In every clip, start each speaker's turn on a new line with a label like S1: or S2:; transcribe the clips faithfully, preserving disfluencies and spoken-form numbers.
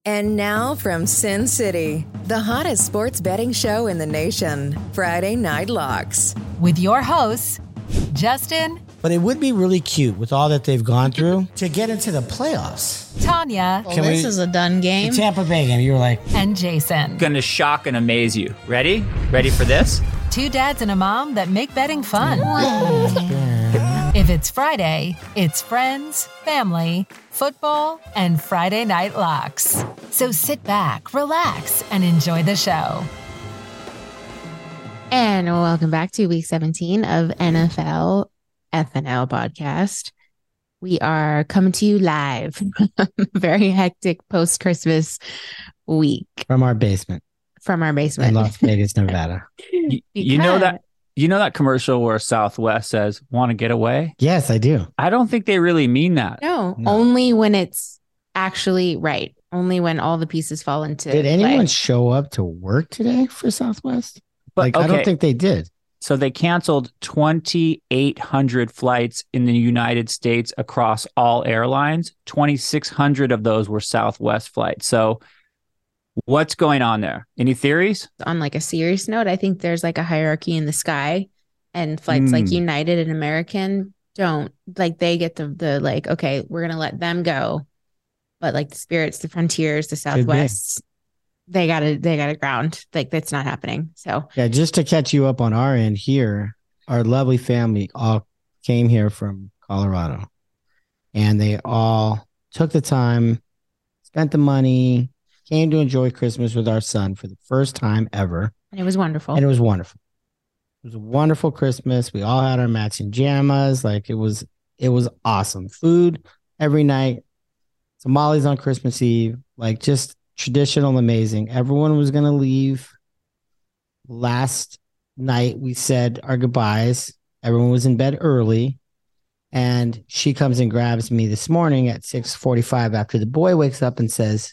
S1: And now from Sin City, the hottest sports betting show in the nation, Friday Night Locks.
S2: With your hosts, Justin.
S3: But it would be really cute with all that they've gone through to get into the playoffs.
S2: Tanya.
S4: Well, this we, is a done game.
S3: The Tampa Bay game, you were like.
S2: And Jason.
S5: Gonna shock and amaze you. Ready? Ready for this?
S2: Two dads and a mom that make betting fun. If it's Friday, it's friends, family, football, and Friday Night Locks. So sit back, relax, and enjoy the show.
S4: And welcome back to week seventeen of N F L F N L podcast. We are coming to you live from a very hectic post-Christmas week.
S3: From our basement.
S4: From our basement.
S3: In Las Vegas, Nevada.
S5: you, you know that you know that commercial where Southwest says, want to get away?
S3: Yes, I do.
S5: I don't think they really mean that.
S4: No, no, only when it's actually right. Only when all the pieces fall into
S3: Did anyone
S4: play.
S3: show up to work today for Southwest?
S5: But,
S3: like,
S5: okay.
S3: I don't think they did.
S5: So they canceled twenty-eight hundred flights in the United States across all airlines. twenty-six hundred of those were Southwest flights. So what's going on there? Any theories?
S4: On like a serious note, I think there's like a hierarchy in the sky, and flights mm. like United and American don't, like, they get the, the like, okay, we're going to let them go. But like the Spirits, the Frontiers, the Southwests, they gotta, they gotta ground. Like, that's not happening. So
S3: yeah, just to catch you up on our end here, our lovely family all came here from Colorado, and they all took the time, spent the money, came to enjoy Christmas with our son for the first time ever.
S4: And it was wonderful.
S3: And it was wonderful. It was a wonderful Christmas. We all had our matching pajamas. Like, it was, it was awesome. Food every night. Tamales on Christmas Eve. Like, just traditional, amazing. Everyone was going to leave. Last night, we said our goodbyes. Everyone was in bed early. And she comes and grabs me this morning at six forty-five after the boy wakes up and says,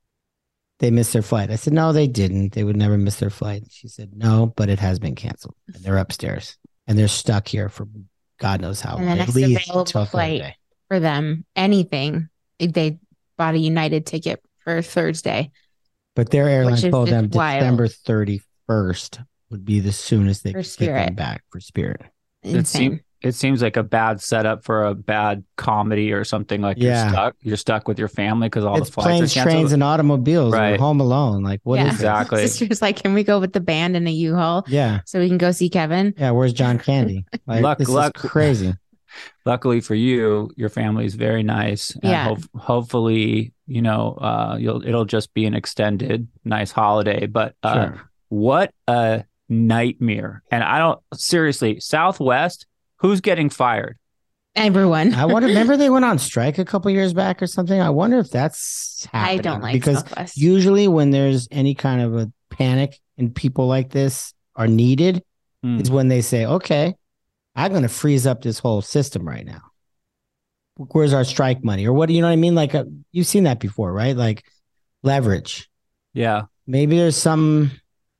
S3: they missed their flight. I said, no, they didn't. They would never miss their flight. She said, no, but it has been canceled. And they're upstairs. And they're stuck here for God knows how long.
S4: And the next available flight for them, anything, they bought a United ticket for Thursday.
S3: But their airline told them wild. December thirty-first would be the soonest they
S4: for
S3: could get them back for Spirit.
S5: It, seem, it seems like a bad setup for a bad comedy or something. Like, yeah. you're stuck. You're stuck with your family because all
S3: it's
S5: the flights
S3: planes,
S5: are canceled.
S3: Trains, and automobiles.
S5: Right.
S3: We're home alone. Like, what
S4: yeah.
S3: is
S5: exactly?
S4: This? Sister's like, can we go with the band in a U-Haul?
S3: Yeah,
S4: so we can go see Kevin.
S3: Yeah, where's John Candy? Like,
S5: luck,
S3: this
S5: luck.
S3: is crazy.
S5: Luckily for you, your family is very nice. And
S4: yeah.
S5: ho- hopefully, you know, uh, you'll it'll just be an extended, nice holiday. But uh,
S3: sure.
S5: What a nightmare! And I don't seriously, Southwest. Who's getting fired?
S4: Everyone.
S3: I wonder. Remember, they went on strike a couple years back or something. I wonder if that's happening.
S4: I don't like
S3: because
S4: Southwest.
S3: Usually, when there's any kind of a panic and people like this are needed, mm. is when they say, "Okay, I'm going to freeze up this whole system right now. Where's our strike money?" Or what do you know what I mean? Like, uh, you've seen that before, right? Like leverage.
S5: Yeah.
S3: Maybe there's some.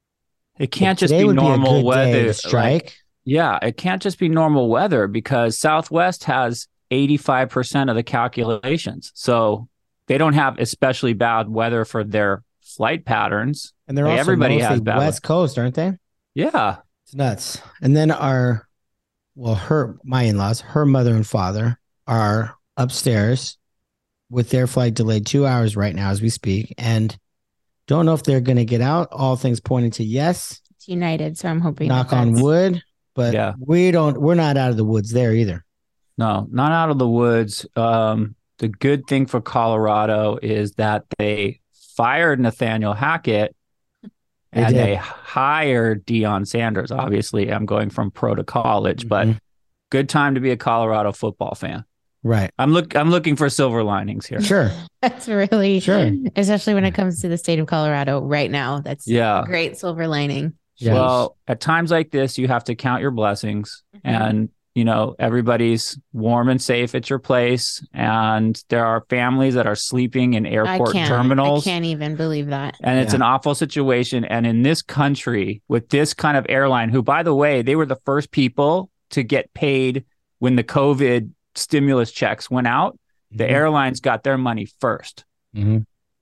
S5: It can't just be normal
S3: be
S5: weather.
S3: Strike.
S5: Like, yeah, it can't just be normal weather because Southwest has eighty-five percent of the calculations. So they don't have especially bad weather for their flight patterns.
S3: And they're
S5: like
S3: also
S5: everybody has bad
S3: West
S5: weather.
S3: Coast, aren't they?
S5: Yeah.
S3: It's nuts. And then our, well, her, my in-laws, her mother and father are upstairs with their flight delayed two hours right now as we speak. And don't know if they're going to get out. All things pointing to yes.
S4: It's United, so I'm hoping.
S3: Knock on wood. But
S5: yeah.
S3: we don't, we're not out of the woods there either.
S5: No, not out of the woods. Um, the good thing for Colorado is that they fired Nathaniel Hackett
S3: they
S5: and
S3: did.
S5: they hired Deion Sanders. Obviously, I'm going from pro to college,
S3: Mm-hmm.
S5: but good time to be a Colorado football fan.
S3: Right.
S5: I'm look. I'm looking for silver linings here.
S3: Sure.
S4: That's really,
S3: sure.
S4: Especially when it comes to the state of Colorado right now. That's
S5: yeah.
S4: a great silver lining.
S3: Yes.
S5: Well, at times like this, you have to count your blessings, mm-hmm. and you know everybody's warm and safe at your place, and there are families that are sleeping in airport
S4: I
S5: terminals.
S4: I can't even believe that.
S5: And it's
S3: yeah.
S5: an awful situation. And in this country, with this kind of airline, who, by the way, they were the first people to get paid when the COVID stimulus checks went out. The mm-hmm. airlines got their money first.
S3: Mm-hmm.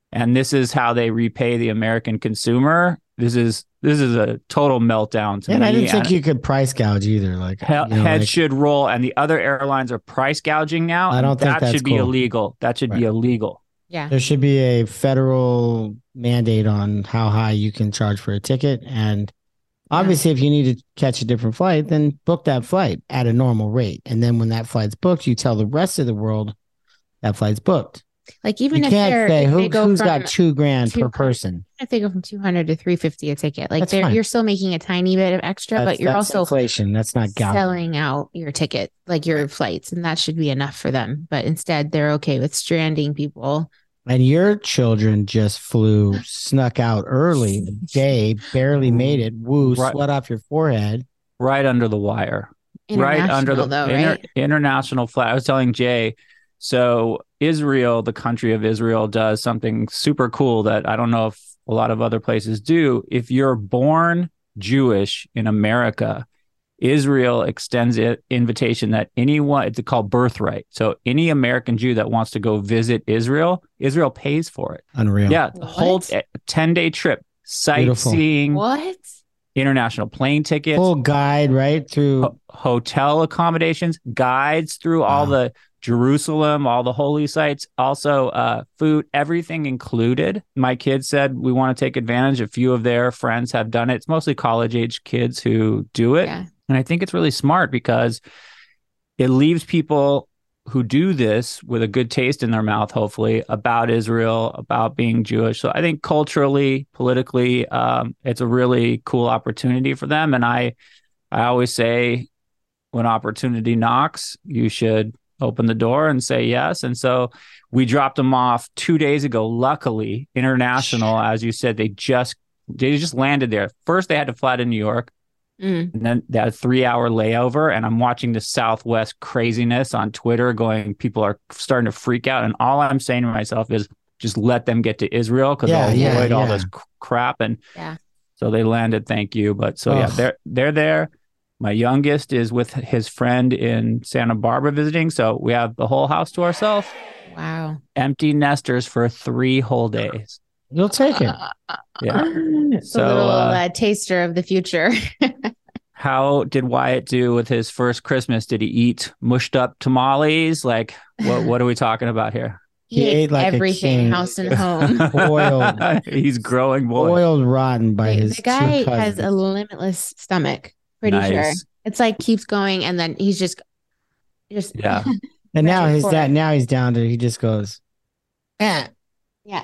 S5: and this is how they repay the American consumer. This is this is a total meltdown to
S3: and
S5: me.
S3: I didn't think
S5: and
S3: you could price gouge either. Like
S5: he-
S3: you know,
S5: heads
S3: like,
S5: should roll, and the other airlines are price gouging now.
S3: I
S5: and
S3: don't think
S5: that
S3: that's
S5: should be
S3: cool.
S5: illegal. That should be
S3: Right.
S5: illegal.
S4: Yeah.
S3: there should be a federal mandate on how high you can charge for a ticket. And obviously, if you need to catch a different flight, then book that flight at a normal rate. And then when that flight's booked, you tell the rest of the world that flight's booked.
S4: Like even
S3: You
S4: if
S3: can't
S4: they're
S3: say
S4: if
S3: who,
S4: they go
S3: who's
S4: from,
S3: got two grand
S4: two
S3: per
S4: hundred
S3: person.
S4: if they go from two hundred to three fifty a ticket, like
S3: That's
S4: they're,
S3: fine.
S4: you're still making a tiny bit of extra,
S3: That's,
S4: but you're
S3: that's
S4: also
S3: inflation. That's not gouging.
S4: selling out your ticket, like your flights, and that should be enough for them. But instead, they're okay with stranding people.
S3: And your children just flew, snuck out early. The day barely made it. Woo,
S5: Right.
S3: sweat off your forehead.
S5: Right under the wire. Right under the
S4: International, though,
S5: inter-
S4: right?
S5: international flag. I was telling Jay, so Israel, the country of Israel, does something super cool that I don't know if a lot of other places do. If you're born Jewish in America, Israel extends an invitation that anyone, it's called birthright. So any American Jew that wants to go visit Israel, Israel pays for it.
S3: Unreal.
S5: Yeah, the whole
S4: What?
S5: ten-day trip, sightseeing,
S4: What?
S5: international plane tickets,
S3: Full guide right through.
S5: ho- hotel accommodations, guides through all
S3: Wow.
S5: the Jerusalem, all the holy sites, also uh, food, everything included. My kids said we want to take advantage. A few of their friends have done it. It's mostly college age kids who do it.
S4: Yeah.
S5: And I think it's really smart because it leaves people who do this with a good taste in their mouth, hopefully, about Israel, about being Jewish. So I think culturally, politically, um, it's a really cool opportunity for them. And I, I always say, when opportunity knocks, you should open the door and say yes. And so we dropped them off two days ago. Luckily, international, as you said, they just they just landed there. First, they had to fly to New York.
S4: Mm.
S5: And then that three hour layover, and I'm watching the Southwest craziness on Twitter going, people are starting to freak out. And all I'm saying to myself is just let them get to Israel because
S3: Yeah,
S5: I'll
S3: yeah,
S5: avoid all
S3: yeah.
S5: this c- crap. And
S4: Yeah.
S5: so they landed. Thank you. But so, yeah,
S3: Ugh.
S5: they're, they're there. My youngest is with his friend in Santa Barbara visiting. So we have the whole house to ourselves,
S4: Wow.
S5: empty nesters for three whole days.
S3: You'll take it.
S5: Yeah.
S4: It's
S5: So,
S4: a little
S5: uh,
S4: uh, taster of the future.
S5: How did Wyatt do with his first Christmas? Did he eat mushed up tamales? Like, what what are we talking about here?
S3: He
S4: He
S3: ate
S4: ate
S3: like a
S4: everything,
S3: king.
S4: house and home.
S3: Boiled.
S5: He's growing boy.
S3: Boiled rotten by
S4: the,
S3: his
S4: the guy
S3: two
S4: has
S3: cousins.
S4: a limitless stomach. Pretty
S5: Nice.
S4: sure. It's like keeps going, and then he's just, just
S5: Yeah.
S3: And now
S4: ready
S3: his
S4: for
S3: dad.
S4: it.
S3: Now he's down to. He just goes. Eh.
S4: yeah.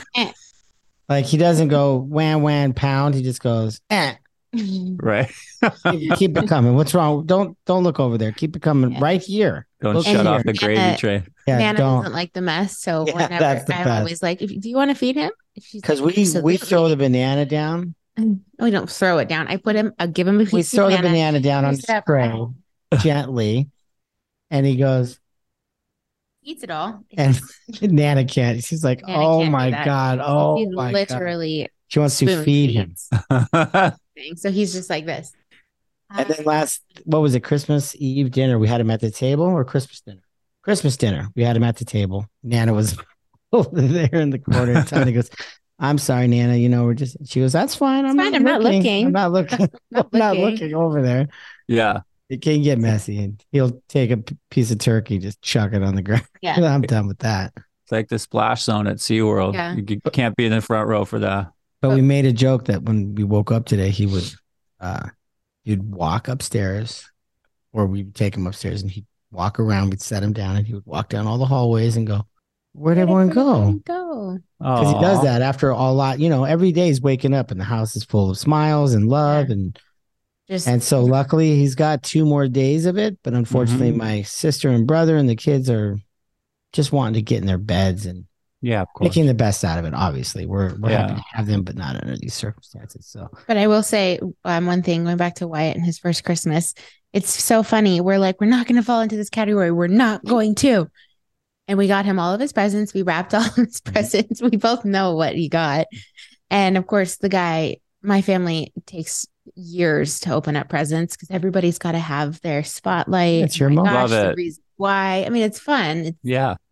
S3: Like he doesn't go wham wham pound. He just goes. Eh.
S5: Right.
S3: Keep, keep it coming. What's wrong? Don't don't look over there. Keep it coming
S4: Yeah.
S3: right here.
S5: Don't
S3: Look
S5: shut
S3: here.
S5: off the gravy
S4: Nana-
S5: train.
S3: Yeah,
S4: Nana
S3: don't.
S4: doesn't like the mess, so
S3: Yeah,
S4: whenever
S3: that's the
S4: I'm
S3: best.
S4: always like, if, "Do you want to feed him?" If she's
S3: Because
S4: like,
S3: we we
S4: "Absolutely."
S3: throw the banana down.
S4: we don't throw it down. I put him. I give him a piece
S3: We
S4: of
S3: throw the
S4: banana.
S3: banana down on
S4: Piece
S3: the
S4: it up.
S3: tray gently, and he goes.
S4: Eats it all.
S3: And Nana can't. She's like,
S4: Nana
S3: "Oh
S4: can't do
S3: my
S4: that.
S3: god! Oh
S4: He's
S3: my god!"
S4: literally
S3: She wants to
S4: spoon
S3: feed him.
S4: feeds thing. So he's just like this.
S3: And then last, what was it? Christmas Eve dinner. We had him at the table, or Christmas dinner. Christmas dinner. We had him at the table. Nana was over there in the corner. And Tony goes, "I'm sorry, Nana. You know, we're just." She goes, "That's fine. I'm,
S4: It's
S3: not,
S4: fine, I'm not
S3: looking.
S4: looking."
S3: I'm not looking. I'm
S4: Not
S3: not
S4: looking.
S3: looking over there."
S5: Yeah.
S3: It can get messy, and he'll take a p- piece of turkey, just chuck it on the ground.
S4: Yeah.
S3: I'm done with that.
S5: It's like the splash zone at SeaWorld.
S4: Yeah.
S5: You c- can't be in the front row for that.
S3: But we made a joke that when we woke up today, he would, uh, you'd walk upstairs, or we'd take him upstairs, and he'd walk around. We'd set him down, and he would walk down all the hallways and go, "Where'd everyone go?"
S4: Go.
S3: Because he does
S5: Aw.
S3: that after a lot. You know, every day he's waking up, and the house is full of smiles and love,
S4: Yeah.
S3: and
S4: Just
S3: and so luckily he's got two more days of it. But unfortunately,
S5: Mhm.
S3: my sister and brother and the kids are just wanting to get in their beds and
S5: Yeah, of course.
S3: making the best out of it. Obviously, we're we're happy
S5: Yeah.
S3: to have them, but not under these circumstances. So
S4: But I will say um, one thing, going back to Wyatt and his first Christmas, it's so funny. We're like, we're not going to fall into this category. We're not going to. And we got him all of his presents. We wrapped all of his presents. We both know what he got. And of course, the guy, my family takes years to open up presents because everybody's got to have their spotlight.
S3: It's your
S4: Oh my
S3: moment.
S4: gosh,
S5: Love
S4: the
S5: it.
S4: reason why. I mean, it's fun. It's,
S5: Yeah.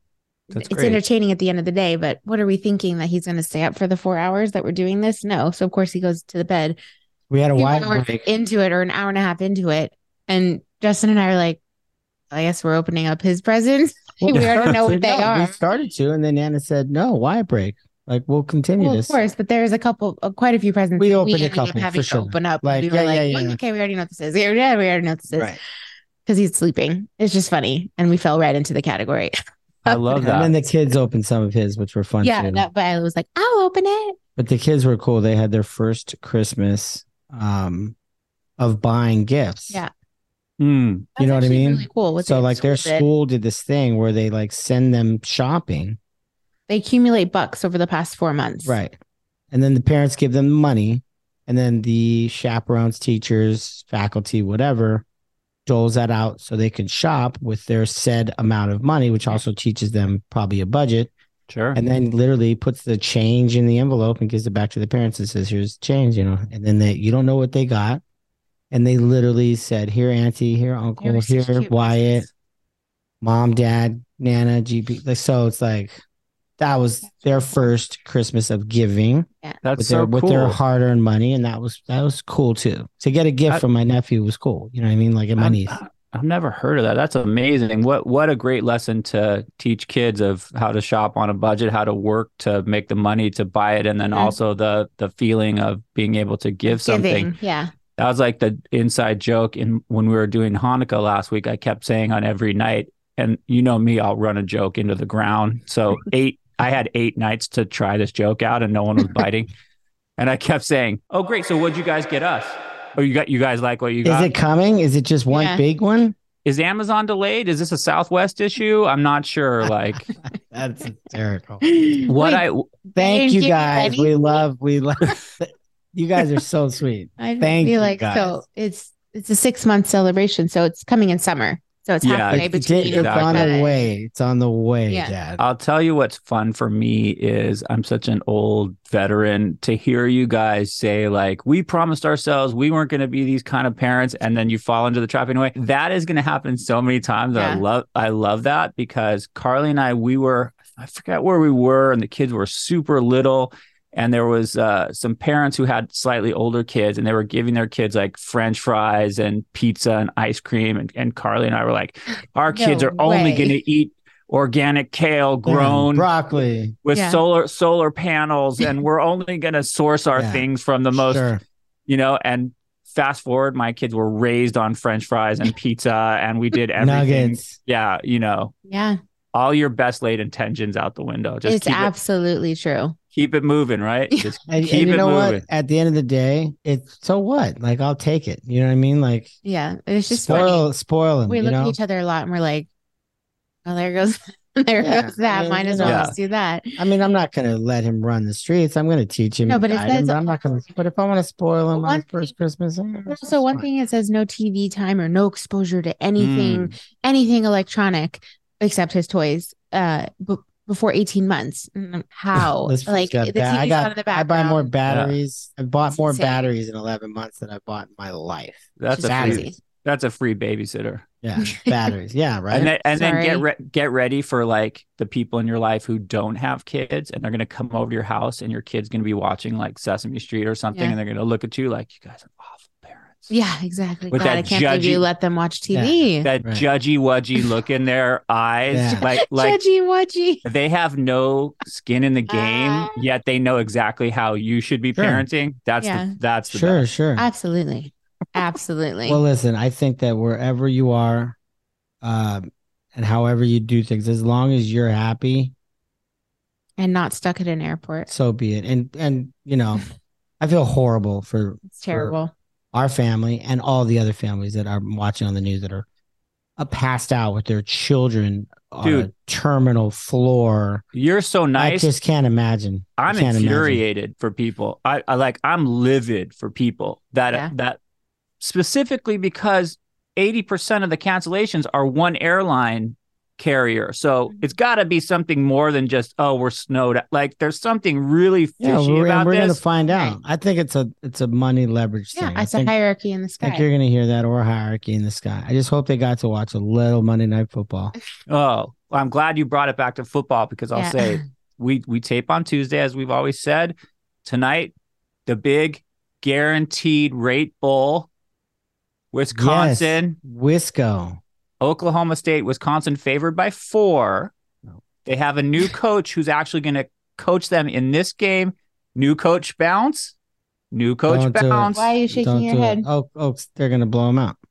S5: That's
S4: it's
S5: great.
S4: entertaining at the end of the day, but what are we thinking that he's going to stay up for the four hours that we're doing this? No. So of course he goes to the bed.
S3: We had a
S4: Two
S3: wide
S4: hours
S3: break.
S4: into it or an hour and a half into it. And Justin and I are like, I guess we're opening up his presents.
S3: Well,
S4: we already know
S3: so
S4: what they
S3: no,
S4: are.
S3: We started to, and then Nana said, "No, why break? Like we'll continue
S4: Well, of
S3: this."
S4: course, but there's a couple, uh, quite a few presents.
S3: We
S4: that
S3: opened a
S4: ended up
S3: couple,
S4: having
S3: for
S4: to
S3: sure.
S4: open up.
S3: Like,
S4: we were
S3: yeah,
S4: like,
S3: yeah, yeah,
S4: well,
S3: yeah.
S4: okay, we already know what this is. Yeah, we already know what this is
S3: Right.
S4: because he's sleeping. It's just funny, and we fell right into the category.
S5: I love that.
S3: And then the kids opened some of his, which were fun
S4: Yeah,
S3: too.
S4: that, but I was like, I'll open it.
S3: But the kids were cool. They had their first Christmas um, of buying gifts.
S4: Yeah.
S5: Mm.
S3: You know what I
S4: That's actually
S3: mean?
S4: Really cool. What
S3: So
S4: the
S3: like their
S4: school did.
S3: school did this thing where they like send them shopping.
S4: They accumulate bucks over the past four months.
S3: Right. And then the parents give them money. And then the chaperones, teachers, faculty, whatever, doles that out so they can shop with their said amount of money, which also teaches them probably a budget.
S5: Sure.
S3: And then literally puts the change in the envelope and gives it back to the parents and says, here's change, you know. And then they, you don't know what they got. And they literally said, here, Auntie, here, Uncle,
S4: They were such
S3: here,
S4: cute
S3: Wyatt,
S4: presents.
S3: Mom, Dad, Nana, G P. Like, so it's like, that was their first Christmas of giving
S5: That's
S3: with
S5: so
S3: their,
S5: cool.
S3: with their hard-earned money. And that was, that was cool too. To get a gift
S5: I-
S3: from my nephew was cool. You know what I mean? Like, and my
S5: I'm-
S3: niece.
S5: I've never heard of that. That's amazing. What what a great lesson to teach kids of how to shop on a budget, how to work to make the money to buy it, and then
S4: Mhm.
S5: also the the feeling of being able to give something.
S4: Giving. Yeah.
S5: That was like the inside joke in when we were doing Hanukkah last week. I kept saying on every night, and you know me, I'll run a joke into the ground. So eight, I had eight nights to try this joke out, and no one was biting. And I kept saying, "Oh, great! So what'd you guys get us? Oh, you got you guys like what you
S3: Is
S5: got?
S3: it coming? Is it just one
S4: Yeah.
S3: big one?
S5: Is Amazon delayed? Is this a Southwest issue? I'm not sure. Like
S3: That's hysterical.
S5: what
S4: Wait,
S5: I
S3: Thank
S4: didn't
S3: you
S4: give you
S3: guys.
S4: any?
S3: We love, we love, you guys are so sweet.
S4: I
S3: Thank
S4: feel
S3: you,
S4: like
S3: guys.
S4: so it's it's a six month celebration, so it's coming in summer. So it's
S5: Yeah,
S4: halfway
S3: It's,
S4: between.
S3: it's on the
S4: Exactly.
S3: way. It's on the way,
S4: Yeah.
S3: Dad.
S5: I'll tell you what's fun for me is I'm such an old veteran to hear you guys say like we promised ourselves we weren't going to be these kind of parents and then you fall into the trap anyway. That is going to happen so many times. I
S4: Yeah.
S5: love I love that because Carly and I we were I forget where we were and the kids were super little and there was uh, some parents who had slightly older kids and they were giving their kids like French fries and pizza and ice cream and, and Carly and I were like our
S4: No
S5: kids are only
S4: way.
S5: going to eat organic kale grown
S3: broccoli.
S5: with
S4: Yeah.
S5: solar solar panels and we're only going to source our
S3: Yeah.
S5: things from the most
S3: Sure.
S5: you know and fast forward my kids were raised on French fries and pizza and we did everything
S3: Nuggets.
S5: yeah you know
S4: Yeah,
S5: all your best laid intentions out the window just
S4: it's
S5: keep, it,
S4: absolutely true.
S5: keep it moving right just
S3: And,
S5: keep
S3: and you
S5: it
S3: know
S5: moving
S3: what? At the end of the day, it's so what? Like, I'll take it. You know what I mean? Like,
S4: Yeah, it's just funny.
S3: spoil, spoil them.
S4: We
S3: you
S4: look
S3: know?
S4: at each other a lot and we're like, oh, there goes, there
S3: Yeah,
S4: goes that.
S3: I mean,
S4: Might
S3: you
S4: as well
S5: know.
S4: just do that.
S3: I mean, I'm not going to let him run the streets. I'm going to teach him.
S4: No, but it
S3: guide him,
S4: says-
S3: but I'm not going to. But if I want to spoil him on
S4: One
S3: his first Christmas, eh, it's
S4: So one
S3: fine.
S4: thing it says no T V time or no exposure to anything,
S5: Mm.
S4: anything electronic except his toys. Uh, b- before eighteen months. Mm, How?
S3: This fool's
S4: Like
S3: got
S4: the
S3: ba- I
S4: T V's
S3: got.
S4: on in the
S3: I buy more
S4: background.
S3: batteries. I bought
S4: It's
S3: more
S4: insane.
S3: batteries in eleven months than I bought in my life.
S5: that's a
S4: Just
S5: free,
S4: crazy.
S5: that's a free babysitter
S3: Yeah, batteries. Yeah, right.
S5: and then, and then get
S4: Sorry.
S5: re- get ready for like the people in your life who don't have kids and they're going to come over to your house and your kid's going to be watching like Sesame Street or something
S4: Yeah.
S5: and they're going to look at you like you guys are awful parents.
S4: Yeah, exactly.
S5: With
S4: God,
S5: that
S4: I can't believe you
S5: judgy-
S4: let them watch T V.
S5: That
S3: Right.
S5: judgy wudgy look in their eyes,
S3: Yeah.
S5: like like
S4: Judgy wudgy.
S5: they have no skin in the game,
S4: Ah.
S5: yet they know exactly how you should be
S3: Sure.
S5: parenting. That's
S4: Yeah.
S5: the that's the
S3: Sure,
S5: best.
S3: sure.
S4: Absolutely. Absolutely.
S3: Well, listen, I think that wherever you are, um, and however you do things, as long as you're happy,
S4: and not stuck at an airport.
S3: so be it. And and you know, I feel horrible for
S4: It's terrible.
S3: our family and all the other families that are watching on the news that are uh, passed out with their children on
S5: Dude.
S3: a terminal floor.
S5: You're so
S3: I
S5: nice.
S3: just can't imagine. I
S5: I'm
S3: can't
S5: infuriated for people. I, I like I'm livid for people that
S4: Yeah.
S5: that specifically because eighty percent of the cancellations are one airline carrier. So
S4: Mhm.
S5: it's got to be something more than just oh we're snowed out. Like there's something really fishy
S3: Yeah, we're,
S5: about
S3: we're gonna
S5: this.
S3: find out.
S4: Right.
S3: I think it's a it's a money leverage
S4: Yeah,
S3: thing. I
S4: it's a
S3: think,
S4: hierarchy in the
S3: I
S4: sky.
S3: think you're gonna hear that or a hierarchy in the sky. I just hope they got to watch a little Monday Night Football.
S5: Oh, Well, I'm glad you brought it back to football because I'll
S4: Yeah.
S5: say we we tape on Tuesday, as we've always said. Tonight, the big guaranteed rate bowl. Wisconsin,
S3: Yes. Wisco.
S5: Oklahoma State, Wisconsin favored by four. They have a new coach who's actually going to coach them in this game. New coach bounce. New coach
S3: Don't do it.
S5: bounce.
S4: Why are you shaking
S3: Don't
S4: your
S3: do
S4: head?
S3: it. Oh, oh, they're gonna blow him out.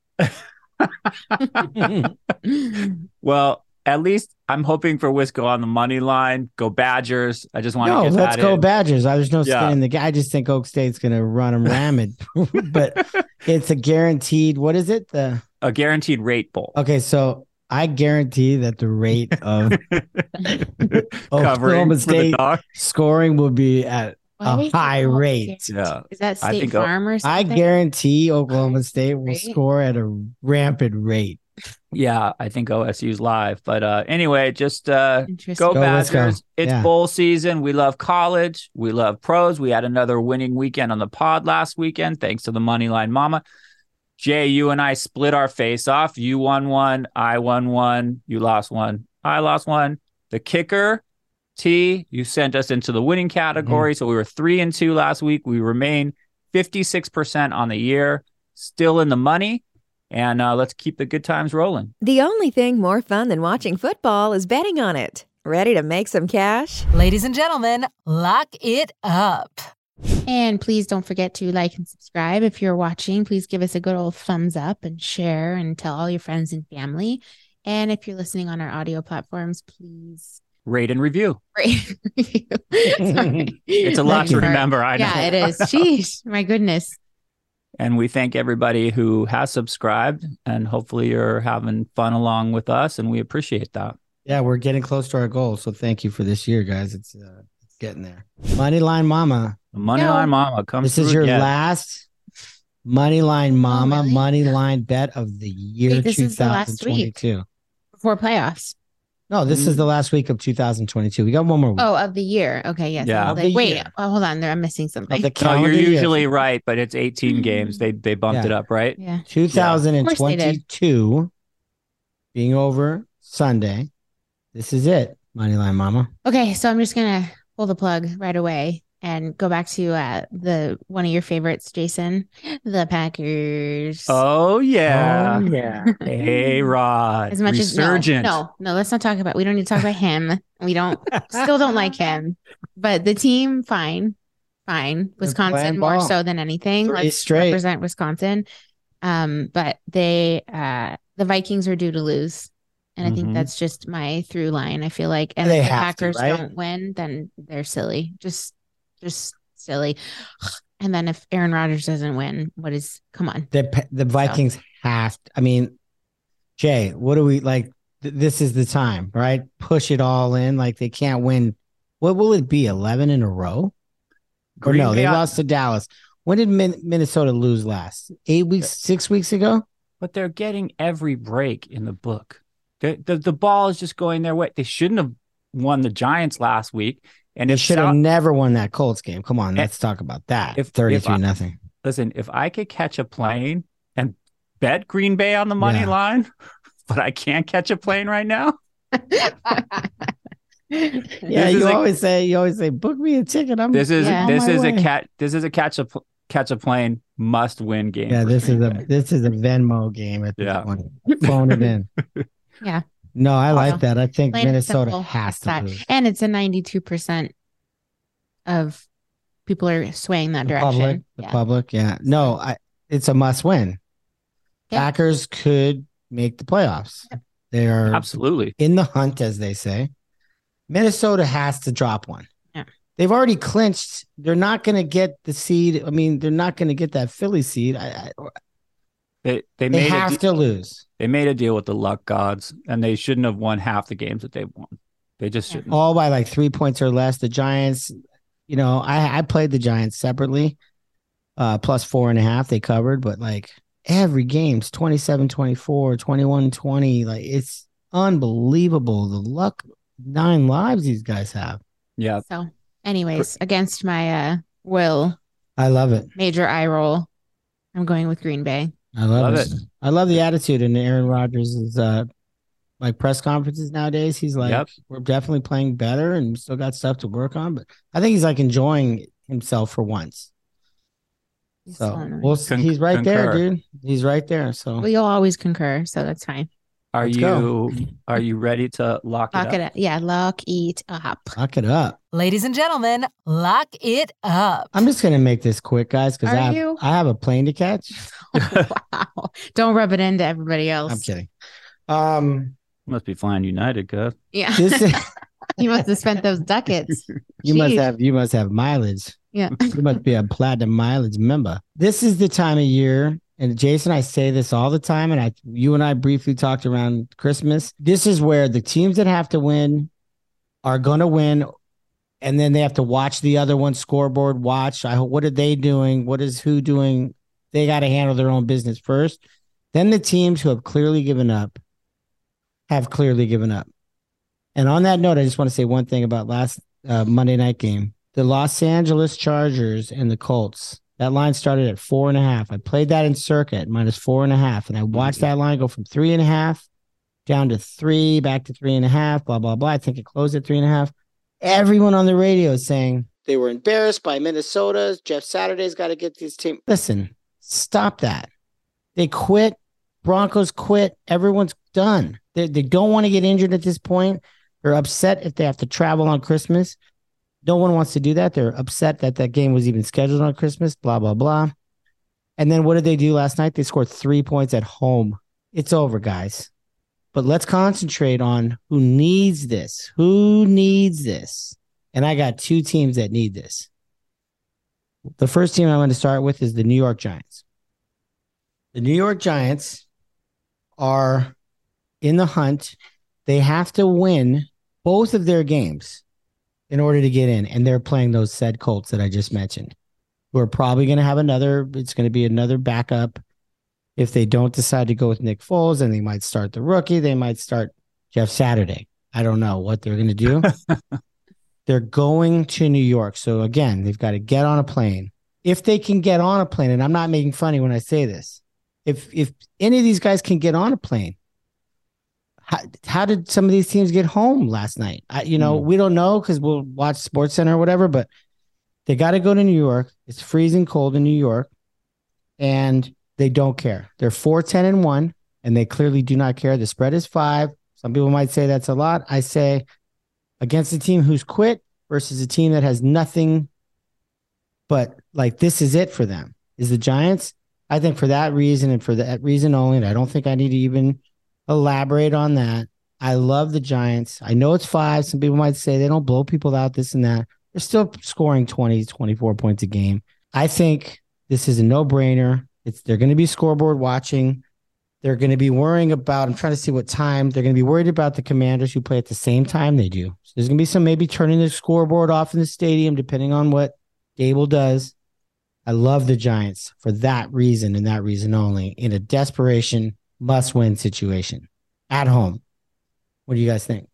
S5: Well, at least I'm hoping for Wisco on the money line. Go Badgers. I just want
S3: No,
S5: to get
S3: let's
S5: that
S3: go
S5: in.
S3: Badgers. I There's no
S5: Yeah.
S3: skin in the game. I just think Oak State's gonna run them ramming. But it's a guaranteed. What is it? The
S5: A guaranteed rate bowl.
S3: okay, so I guarantee that the rate of
S5: Covering
S3: Oklahoma
S5: for the
S3: State
S5: dog.
S3: scoring will be at
S4: Why
S3: a
S4: is it
S3: high
S4: called
S3: rate.
S4: guaranteed?
S5: Yeah.
S4: Is that
S5: I
S4: State
S5: think, uh,
S4: Farm or
S3: I
S4: something?
S3: guarantee Oklahoma State will
S4: Rate?
S3: score at a rampant rate.
S5: Yeah, I think O S U's live. But uh, anyway, just uh,
S4: Interesting.
S5: go
S3: Go Wisco.
S5: Badgers. It's
S3: Yeah.
S5: bowl season. We love college. We love pros. We had another winning weekend on the pod last weekend, thanks to the Moneyline Mama. Jay, you and I split our face off. You won one. I won one. You lost one. I lost one. The kicker, T, you sent us into the winning category. So we were three and two last week. We remain fifty-six percent on the year, still in the money. And uh, let's keep the good times rolling.
S1: The only thing more fun than watching football is betting on it. Ready to make some cash?
S2: Ladies and gentlemen, lock it up.
S4: And please don't forget to like and subscribe. If you're watching, please give us a good old thumbs up and share and tell all your friends and family. And if you're listening on our audio platforms, please
S5: Rate and review.
S4: rate and review. Sorry.
S5: It's a lot
S3: Thank
S5: to
S3: you.
S5: remember. I know.
S4: Yeah, it is. Jeez, my goodness.
S5: And we thank everybody who has subscribed, and hopefully you're having fun along with us, and we appreciate that.
S3: Yeah, we're getting close to our goal. So thank you for this year, guys. It's uh, it's getting there. Moneyline Mama.
S5: The Moneyline
S4: No.
S5: Mama comes
S3: This is
S5: through
S3: your
S5: again.
S3: last Moneyline Mama
S4: really?
S3: Moneyline bet of the year
S4: Wait, this is the last week.
S3: twenty twenty-two.
S4: Before playoffs.
S3: No, this is the last week of two thousand twenty-two. We got one more week.
S4: Oh, of the year. Okay, yes.
S5: Yeah.
S4: I
S3: Of
S4: was
S3: the
S4: like, wait,
S3: year.
S4: oh, hold on. There, I'm missing something.
S3: Of the
S5: No, you're
S3: calendar year.
S5: usually right, but it's eighteen games. They they bumped
S3: Yeah.
S5: it up, right?
S4: yeah.
S3: two thousand
S4: Of course they did.
S3: twenty-two being over Sunday. This is it, Moneyline Mama.
S4: Okay, so I'm just gonna pull the plug right away and go back to uh, the one of your favorites, Jason, the Packers.
S5: Oh yeah.
S3: Oh, yeah.
S5: Hey Rod.
S4: as much
S5: Resurgent.
S4: as no, no, no, let's not talk about. We don't need to talk about him. We don't still don't like him, but the team, fine, fine. Wisconsin
S3: playing
S4: more
S3: ball.
S4: so than anything.
S3: Three
S4: Let's
S3: straight.
S4: represent Wisconsin. Um, but they, uh, the Vikings are due to lose. And I think
S5: Mhm.
S4: that's just my through line. I feel like, and
S3: They
S4: if the
S3: have to,
S4: Packers
S3: right?
S4: don't win, then they're silly. Just, just silly. And then if Aaron Rodgers doesn't win, what is? Come on.
S3: The Pa- the Vikings have. To, I mean, Jay, what do we like? Th- this is the time, right? Push it all in. Like they can't win. What will it be? Eleven in a row? Or
S5: Green
S3: no? They
S5: Bay-
S3: lost to Dallas. When did Min- Minnesota lose last? Eight weeks, six weeks ago.
S5: But they're getting every break in the book. The, the the ball is just going their way. They shouldn't have won the Giants last week. And
S3: They
S5: if
S3: should have
S5: South-
S3: never won that Colts game. Come on, let's talk about that.
S5: If- if
S3: Thirty-three
S5: I-
S3: nothing.
S5: listen, if I could catch a plane and bet Green Bay on the money
S3: Yeah.
S5: line, but I can't catch a plane right now.
S3: Yeah,
S5: This is
S3: you
S5: a-
S3: always say you always say book me a ticket. I'm
S5: This is
S4: Yeah.
S3: on
S5: this
S3: my
S5: is a
S3: way."
S5: cat. This is a catch a pl- catch a plane must win game.
S3: Yeah,
S5: for
S3: this is
S5: Green
S3: a
S5: Bay.
S3: this is a Venmo game at this
S5: Yeah.
S3: point. Phone it in.
S4: Yeah.
S3: No, I like
S4: Awesome.
S3: that. I think
S4: Plain and
S3: Minnesota
S4: simple.
S3: has to
S4: That-
S3: lose.
S4: And it's a ninety-two percent of people are swaying that
S3: The
S4: direction.
S3: public, the
S4: Yeah.
S3: public, yeah. No, I it's a must win.
S4: Yeah.
S3: Packers could make the playoffs. They are
S5: Absolutely.
S3: in the hunt, as they say. Minnesota has to drop one.
S4: Yeah.
S3: They've already clinched. They're not going to get the seed. I mean, they're not going to get that Philly seed. I, I,
S5: They they
S3: they
S5: made a
S3: have
S5: de-
S3: to lose.
S5: they made a deal with the luck gods, and they shouldn't have won half the games that they've won. They just
S4: Yeah.
S5: shouldn't.
S3: All by like three points or less. The Giants, you know, I, I played the Giants separately, uh, plus four and a half. They covered, but like every game's twenty-seven twenty-four, twenty-one twenty. Like it's unbelievable. The luck, nine lives these guys have.
S5: Yeah.
S4: So, anyways, against my uh, will,
S3: I love it.
S4: major eye roll, I'm going with Green Bay.
S3: I love,
S5: Love
S3: it.
S5: it.
S3: I love the attitude in Aaron Rodgers' uh, like press conferences nowadays. He's like,
S5: Yep.
S3: we're definitely playing better and still got stuff to work on. But I think he's like enjoying himself for once.
S4: He's
S3: So
S4: so annoying.
S3: we'll,
S5: Con-
S3: he's right there,
S5: concur.
S3: dude. He's right there. So
S4: We all always concur, so that's fine.
S5: Are
S3: Let's
S5: you
S3: go.
S5: are you ready to lock,
S4: Lock
S5: it
S4: it
S5: up?
S4: up. Yeah, lock it up.
S3: lock it up.
S2: Ladies and gentlemen, lock it up.
S3: I'm just gonna make this quick, guys, because
S4: Are
S3: I have,
S4: you?
S3: I have a plane to catch.
S4: Wow. Don't rub it into everybody else.
S3: I'm kidding. Um,
S5: Must be flying United, Kev.
S4: Yeah.
S3: this is,
S4: You must have spent those ducats.
S3: you must
S4: Jeez.
S3: have you must have mileage.
S4: Yeah.
S3: You must be a platinum mileage member. This is the time of year, and Jason, I say this all the time, and I, you and I briefly talked around Christmas. This is where the teams that have to win are going to win, and then they have to watch the other one scoreboard. Watch, I what are they doing? What is who doing? They got to handle their own business first. Then the teams who have clearly given up have clearly given up. And on that note, I just want to say one thing about last uh, Monday night game. The Los Angeles Chargers and the Colts. That line started at four and a half. I played that in Circa at minus four and a half, and I watched that line go from three and a half down to three, back to three and a half, blah, blah, blah. I think it closed at three and a half. Everyone on the radio is saying they were embarrassed by Minnesota. Jeff Saturday's got to get this team. Listen, stop that. They quit. Broncos quit. Everyone's done. They, they don't want to get injured at this point. They're upset if they have to travel on Christmas. No one wants to do that. They're upset that that game was even scheduled on Christmas, blah, blah, blah. And then what did they do last night? They scored three points at home. It's over, guys. But let's concentrate on who needs this. Who needs this? And I got two teams that need this. The first team I'm going to start with is the New York Giants. The New York Giants are in the hunt. They have to win both of their games in order to get in. And they're playing those said Colts that I just mentioned, who are probably going to have another, it's going to be another backup. If they don't decide to go with Nick Foles, and they might start the rookie, they might start Jeff Saturday. I don't know what they're going to do. They're going to New York. So again, they've got to get on a plane. If they can get on a plane, and I'm not making funny when I say this, if if any of these guys can get on a plane, how, how did some of these teams get home last night? I, you know, mm. we don't know because we'll watch Sports Center or whatever, but they got to go to New York. It's freezing cold in New York, and they don't care. They're four ten and one, and they clearly do not care. The spread is five. Some people might say that's a lot. I say against a team who's quit versus a team that has nothing but like this is it for them is the Giants. I think for that reason and for that reason only, and I don't think I need to even elaborate on that. I love the Giants. I know it's five. Some people might say they don't blow people out, this and that. They're still scoring twenty, twenty-four points a game. I think this is a no-brainer. It's they're going to be scoreboard watching. They're going to be worrying about, I'm trying to see what time. They're going to be worried about the Commanders who play at the same time they do. So there's going to be some maybe turning the scoreboard off in the stadium, depending on what Dable does. I love the Giants for that reason and that reason only in a desperation must-win situation at home. What do you guys think?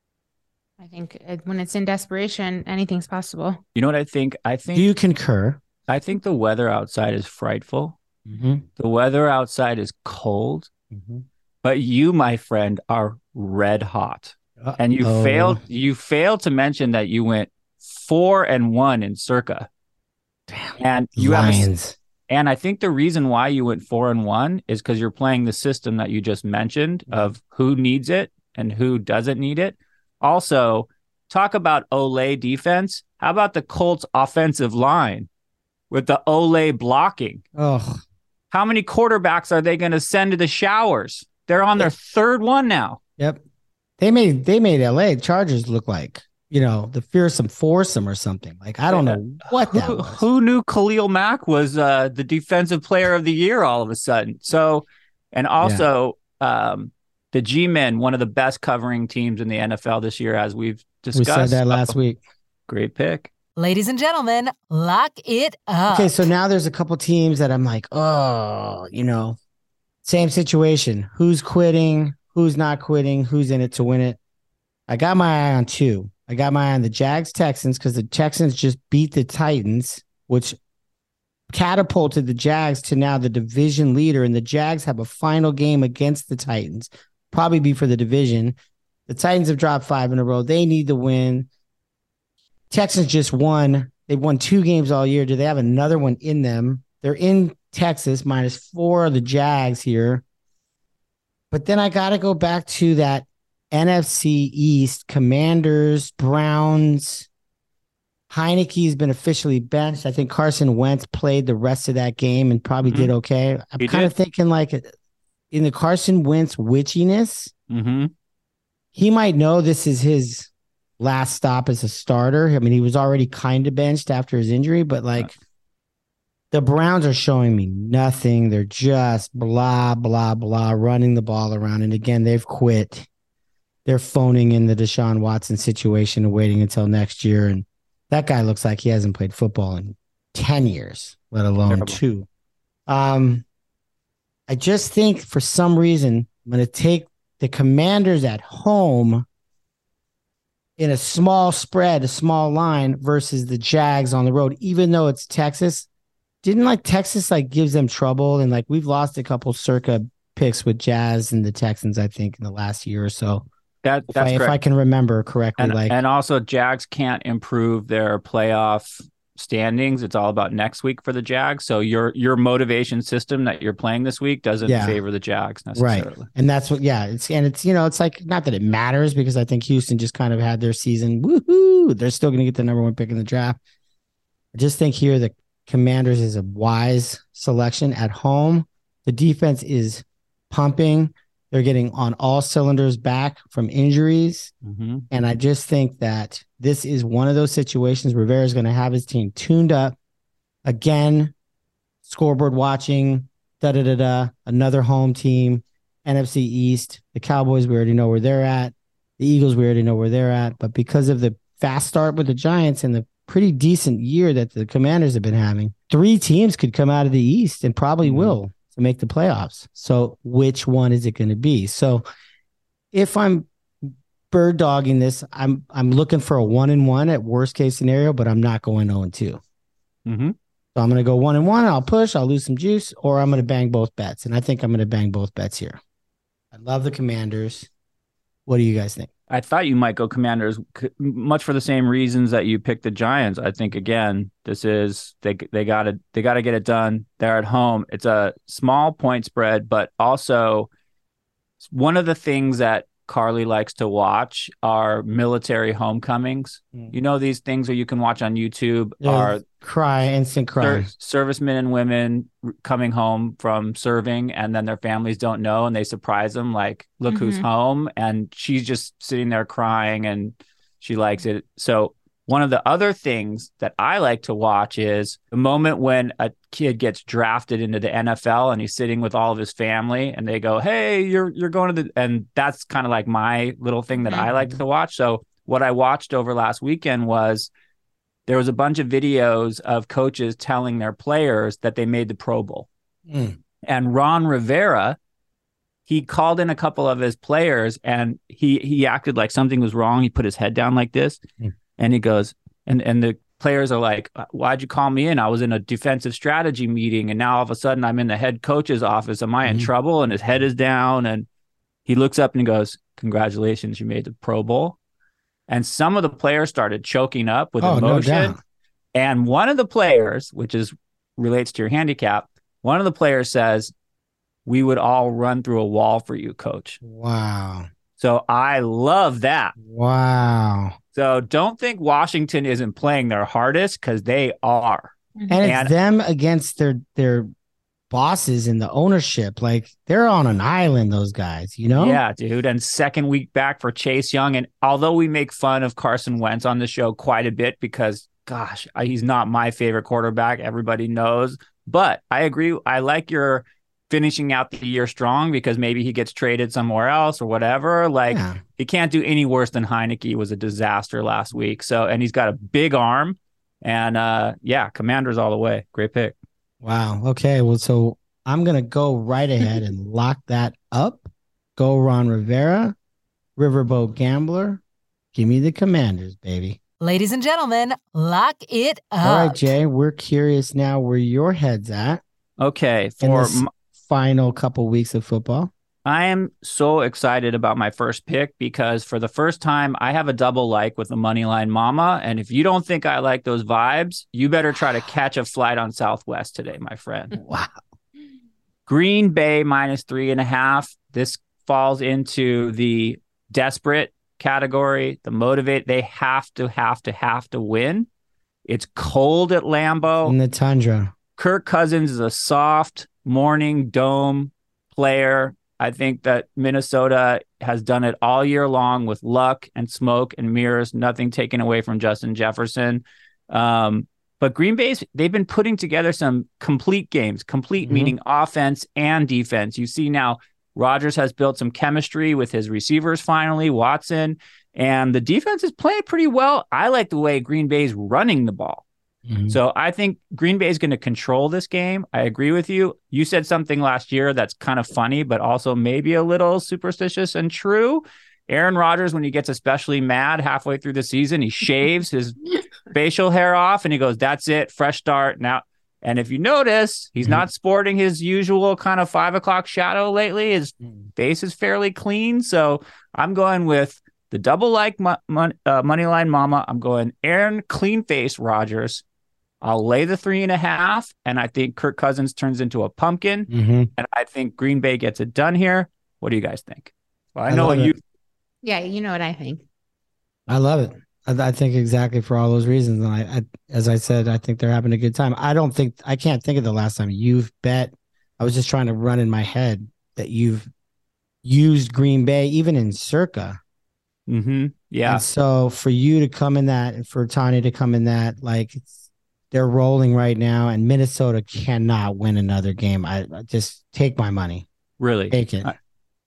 S4: I think when it's in desperation, anything's possible.
S5: You know what I think? I think
S3: Do you concur?
S5: I think the weather outside is frightful.
S3: Mm-hmm.
S5: The weather outside is cold,
S3: Mm-hmm.
S5: but you, my friend, are red hot.
S3: Uh-oh.
S5: And you failed you failed to mention that you went four and one in Circa.
S3: Damn.
S5: And you
S3: Lions.
S5: have a, and I think the reason why you went four and one is because you're playing the system that you just mentioned of who needs it and who doesn't need it. Also, talk about Olay defense. How about the Colts offensive line with the Olay blocking?
S3: Oh,
S5: How many quarterbacks are they going to send to the showers? They're on their third one now.
S3: yep. They made they made L A Chargers look like, you know, the fearsome foursome or something. Like, I don't know what that
S5: Who,
S3: was.
S5: who knew Khalil Mack was uh, the defensive player of the year all of a sudden? So, and also um, the G-Men, one of the best covering teams in the N F L this year, as we've discussed.
S3: We said that last week.
S5: Great pick.
S2: Ladies and gentlemen, lock it up.
S3: Okay, so now there's a couple teams that I'm like, oh, you know, same situation. Who's quitting? Who's not quitting? Who's in it to win it? I got my eye on two. I got my eye on the Jags Texans because the Texans just beat the Titans, which catapulted the Jags to now the division leader. And the Jags have a final game against the Titans. probably be for the division. The Titans have dropped five in a row. They need to win. Texans just won. They've won two games all year. Do they have another one in them? They're in Texas, minus four of the Jags here. But then I got to go back to that N F C East, Commanders, Browns. Heineke's been officially benched. I think Carson Wentz played the rest of that game and probably mm-hmm. did okay. I'm he kind did. of thinking like in the Carson Wentz witchiness,
S5: mm-hmm.
S3: he might know this is his last stop as a starter. I mean, he was already kind of benched after his injury, but like right. the Browns are showing me nothing. They're just blah, blah, blah, running the ball around. And again, they've quit. They're phoning in the Deshaun Watson situation and waiting until next year. And that guy looks like he hasn't played football in ten years, let alone Terrible. two. Um, I just think for some reason, I'm going to take the Commanders at home in a small spread, a small line versus the Jags on the road, even though it's Texas. Didn't like Texas like gives them trouble. And like we've lost a couple circa picks with Jazz and the Texans, I think, in the last year or so.
S5: That, that's
S3: if I, if I can remember correctly.
S5: And,
S3: like,
S5: and also Jags can't improve their playoff standings. It's all about next week for the Jags. So your your motivation system that you're playing this week doesn't yeah. favor the Jags necessarily.
S3: Right. And that's what, yeah, it's, and it's, you know, it's like, not that it matters because I think Houston just kind of had their season. Woohoo. They're still going to get the number one pick in the draft. I just think here the Commanders is a wise selection at home. The defense is pumping. They're getting on all cylinders back from injuries.
S5: Mm-hmm.
S3: And I just think that this is one of those situations where Rivera's going to have his team tuned up. Again, scoreboard watching, da-da-da-da, another home team, N F C East. The Cowboys, we already know where they're at. The Eagles, we already know where they're at. But because of the fast start with the Giants and the pretty decent year that the Commanders have been having, three teams could come out of the East and probably mm-hmm. will. To make the playoffs. So which one is it going to be? So if I'm bird dogging this, I'm I'm looking for a one and one at worst case scenario, but I'm not going zero and two.
S5: Mm-hmm.
S3: So I'm going to go one and one. I'll push. I'll lose some juice, or I'm going to bang both bets. And I think I'm going to bang both bets here. I love the Commanders. What do you guys think?
S5: I thought you might go Commanders, much for the same reasons that you picked the Giants. I think again, this is they they got to they got to get it done. They're at home. It's a small point spread, but also one of the things that Carly likes to watch are military homecomings. Mm. You know, these things where you can watch on YouTube yeah, are
S3: cry, instant cry.
S5: Ser- servicemen and women coming home from serving, and then their families don't know, and they surprise them like, look mm-hmm. who's home. And she's just sitting there crying, and she likes it. So one of the other things that I like to watch is the moment when a kid gets drafted into the N F L and he's sitting with all of his family and they go, hey, you're you're going to the, and that's kind of like my little thing that mm-hmm. I like to watch. So what I watched over last weekend was there was a bunch of videos of coaches telling their players that they made the Pro Bowl.
S3: Mm.
S5: And Ron Rivera, he called in a couple of his players and he he acted like something was wrong. He put his head down like this. Mm. And he goes, and, and the players are like, why'd you call me in? I was in a defensive strategy meeting, and now all of a sudden I'm in the head coach's office. Am I in mm-hmm. trouble? And his head is down, and he looks up and he goes, congratulations, you made the Pro Bowl. And some of the players started choking up with
S3: oh,
S5: emotion.
S3: No doubt.
S5: And one of the players, which is relates to your handicap, one of the players says, we would all run through a wall for you, coach.
S3: Wow.
S5: So I love that.
S3: Wow.
S5: So don't think Washington isn't playing their hardest, because they are.
S3: And it's and, them against their their bosses in the ownership. Like, they're on an island, those guys, you know?
S5: Yeah, dude. And second week back for Chase Young. And although we make fun of Carson Wentz on the show quite a bit because, gosh, he's not my favorite quarterback. Everybody knows. But I agree. I like your finishing out the year strong, because maybe he gets traded somewhere else or whatever. Like, yeah. He can't do any worse than Heineke. He was a disaster last week. So, and he's got a big arm, and uh, yeah, Commanders all the way. Great pick.
S3: Wow. Okay. Well, so I'm going to go right ahead and lock that up. Go Ron Rivera, Riverboat Gambler. Give me the Commanders, baby.
S2: Ladies and gentlemen, lock it up.
S3: All right, Jay, we're curious now where your head's at.
S5: Okay.
S3: For
S5: m-
S3: final couple weeks of football.
S5: I am so excited about my first pick because for the first time, I have a double like with the Moneyline Mama. And if you don't think I like those vibes, you better try to catch a flight on Southwest today, my friend.
S3: Wow.
S5: Green Bay minus three and a half. This falls into the desperate category, the motivate. They have to, have to, have to win. It's cold at Lambeau.
S3: In the tundra.
S5: Kirk Cousins is a soft morning dome player. I think that Minnesota has done it all year long with luck and smoke and mirrors, nothing taken away from Justin Jefferson. Um, but Green Bay's, they've been putting together some complete games, complete mm-hmm. meaning offense and defense. You see now Rodgers has built some chemistry with his receivers finally, Watson, and the defense is playing pretty well. I like the way Green Bay's running the ball. Mm-hmm. So I think Green Bay is going to control this game. I agree with you. You said something last year that's kind of funny, but also maybe a little superstitious and true. Aaron Rodgers, when he gets especially mad halfway through the season, he shaves his facial hair off and he goes, that's it, fresh start. Now, and if you notice, he's mm-hmm. not sporting his usual kind of five o'clock shadow lately. His face is fairly clean. So I'm going with the double like mo- mon- uh, Moneyline Mama. I'm going Aaron clean face Rodgers. I'll lay the three and a half, and I think Kirk Cousins turns into a pumpkin, mm-hmm. and I think Green Bay gets it done here. What do you guys think? Well, I, I know what you.
S4: Yeah, you know what I think.
S3: I love it. I, I think exactly for all those reasons, and I, I, as I said, I think they're having a good time. I don't think I can't think of the last time you've bet. I was just trying to run in my head that you've used Green Bay, even in Circa.
S5: Mm-hmm. Yeah.
S3: And so for you to come in that, and for Tanya to come in that, like it's. They're rolling right now, and Minnesota cannot win another game. I, I just take my money.
S5: Really?
S3: Take it.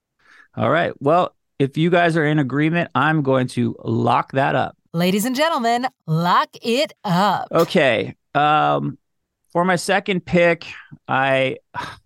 S5: All right. Well, if you guys are in agreement, I'm going to lock that up.
S2: Ladies and gentlemen, lock it up.
S5: Okay. Um, for my second pick, I,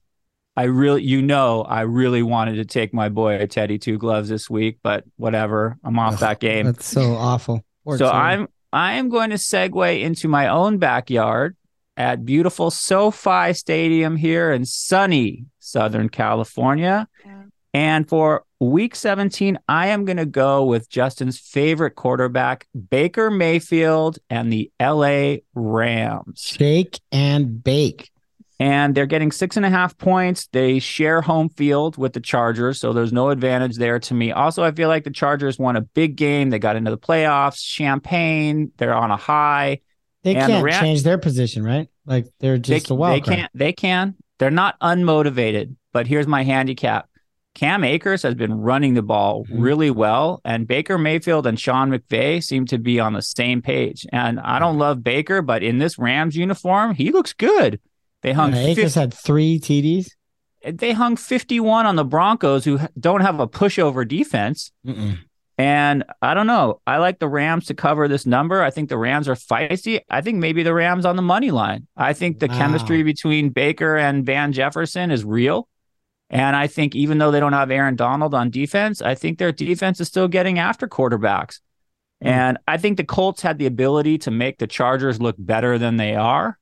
S5: I really, you know, I really wanted to take my boy Teddy Two Gloves this week, but whatever. I'm off that game.
S3: That's so awful. Poor
S5: so
S3: Teddy.
S5: I'm. I am going to segue into my own backyard at beautiful SoFi Stadium here in sunny Southern California. Yeah. And for week seventeen, I am going to go with Justin's favorite quarterback, Baker Mayfield and the L A Rams.
S3: Shake and bake.
S5: And they're getting six and a half points. They share home field with the Chargers, so there's no advantage there to me. Also, I feel like the Chargers won a big game. They got into the playoffs, champagne. They're on a high.
S3: They
S5: and
S3: can't
S5: the Ram-
S3: change their position, right? Like they're just
S5: they,
S3: a wild
S5: They
S3: card.
S5: can't. They can. They're not unmotivated. But here's my handicap. Cam Akers has been running the ball mm-hmm. really well, and Baker Mayfield and Sean McVay seem to be on the same page. And I don't love Baker, but in this Rams uniform, he looks good. They hung.
S3: Yeah, Akers had three T Ds.
S5: They hung fifty-one on the Broncos, who don't have a pushover defense. Mm-mm. And I don't know. I like the Rams to cover this number. I think the Rams are feisty. I think maybe the Rams on the money line. I think the wow. chemistry between Baker and Van Jefferson is real. And I think even though they don't have Aaron Donald on defense, I think their defense is still getting after quarterbacks. Mm. And I think the Colts had the ability to make the Chargers look better than they are.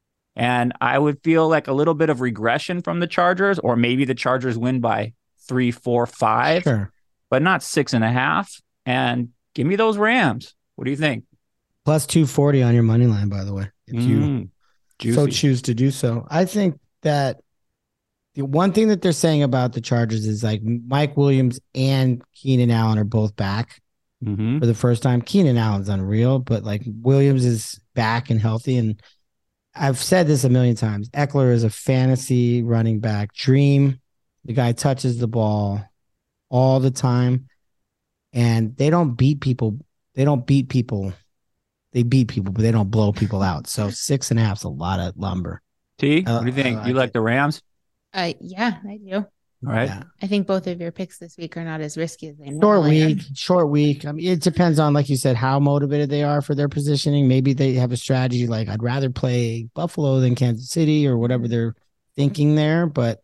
S5: And I would feel like a little bit of regression from the Chargers, or maybe the Chargers win by three, four, five,
S3: sure.
S5: but not six and a half. And give me those Rams. What do you think?
S3: Plus two forty on your money line, by the way, if
S5: mm,
S3: you so choose to do so. I think that the one thing that they're saying about the Chargers is like Mike Williams and Keenan Allen are both back mm-hmm. for the first time. Keenan Allen's unreal, but like Williams is back and healthy, and I've said this a million times. Eckler is a fantasy running back dream. The guy touches the ball all the time, and they don't beat people. They don't beat people. They beat people, but they don't blow people out. So six and a half is a lot of lumber.
S5: T, what do you think? Uh, you like the Rams?
S4: Uh, yeah, I do.
S5: All right.
S3: Yeah.
S4: I think both of your picks this week are not as risky as they
S3: short
S4: normally
S3: week.
S4: are.
S3: Short week. I mean, it depends on, like you said, how motivated they are for their positioning. Maybe they have a strategy like I'd rather play Buffalo than Kansas City or whatever they're thinking there. But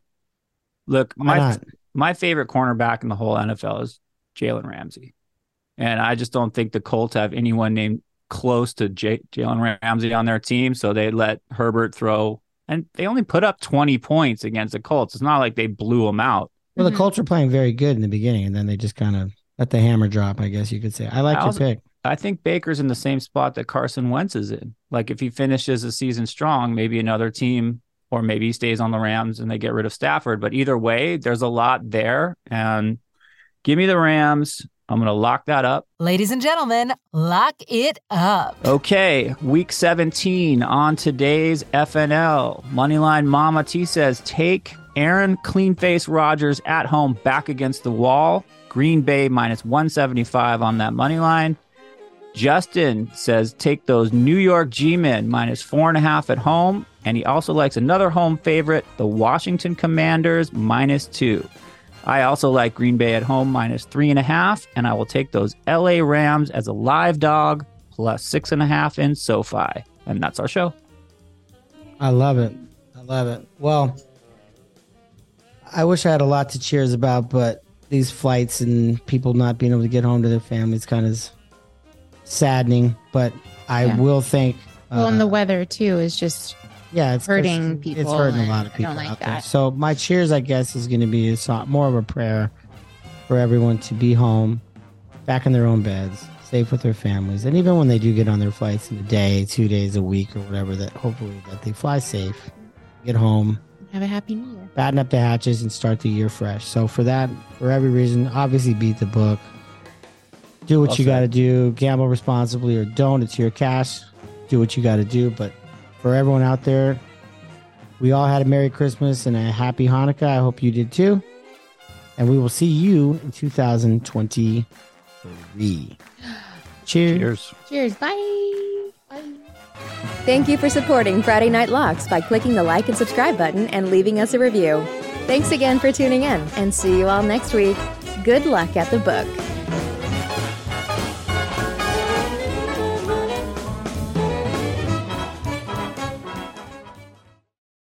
S5: look, my my favorite cornerback in the whole N F L is Jalen Ramsey, and I just don't think the Colts have anyone named close to J- Jalen Ramsey on their team. So they let Herbert throw. And they only put up twenty points against the Colts. It's not like they blew them out.
S3: Well,
S4: Mhm.
S3: the Colts were playing very good in the beginning, and then they just kind of let the hammer drop, I guess you could say. I like
S5: I
S3: your
S5: also-
S3: pick.
S5: I think Baker's in the same spot that Carson Wentz is in. Like if he finishes the season strong, maybe another team, or maybe he stays on the Rams and they get rid of Stafford. But either way, there's a lot there. And give me the Rams. I'm going to lock that up.
S2: Ladies and gentlemen, lock it up.
S5: Okay, week seventeen on today's F N L. Moneyline Mama T says, take Aaron Cleanface Rodgers at home back against the wall. Green Bay minus one seventy-five on that money line. Justin says, take those New York G-Men minus four and a half at home. And he also likes another home favorite, the Washington Commanders minus two. I also like Green Bay at home minus three and a half. And I will take those L A Rams as a live dog plus six and a half in SoFi. And that's our show.
S3: I love it. I love it. Well, I wish I had a lot to cheers about, but these flights and people not being able to get home to their families kind of saddening. But I
S4: Yeah.
S3: will think.
S4: Well, and the
S3: uh,
S4: weather too is just
S3: yeah, it's
S4: hurting
S3: it's,
S4: people,
S3: It's hurting a
S4: and
S3: lot of
S4: I
S3: people
S4: don't like
S3: out there.
S4: that.
S3: So my cheers, I guess, is going to be a, so- more of a prayer for everyone to be home, back in their own beds, safe with their families, and even when they do get on their flights in a day, two days, a week, or whatever, that hopefully that they fly safe, get home,
S4: have a happy new year.
S3: batten up the hatches, and start the year fresh. So for that, for every reason, obviously beat the book. Do what
S5: Well
S3: you
S5: said.
S3: got to do. Gamble responsibly or don't. It's your cash. Do what you got to do. But for everyone out there, we all had a Merry Christmas and a Happy Hanukkah. I hope you did too. And we will see you in two thousand twenty-three. Cheers.
S5: Cheers.
S4: Cheers. Bye. Bye.
S1: Thank you for supporting Friday Night Locks by clicking the like and subscribe button and leaving us a review. Thanks again for tuning in, and see you all next week. Good luck at the book.